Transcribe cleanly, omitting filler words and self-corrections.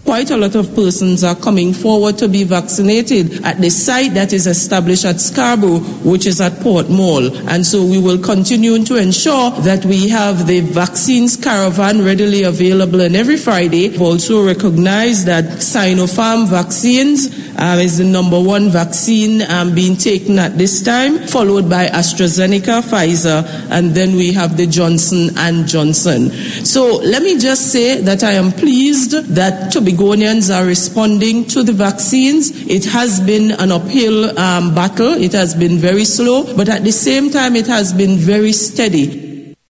Quite a lot of persons are coming forward to be vaccinated at the site that is established at Scarborough, which is at Port Mall. And so we will continue to ensure that we have the vaccines caravan readily available. And every Friday, we've also recognized that Sinopharm vaccines is the number one vaccine being taken at this time, followed by AstraZeneca, Pfizer, and then we have the Johnson & Johnson. So let me just say that I am pleased that Tobagonians are responding to the vaccines. It has been an uphill battle. It has been very slow, but at the same time, it has been very steady.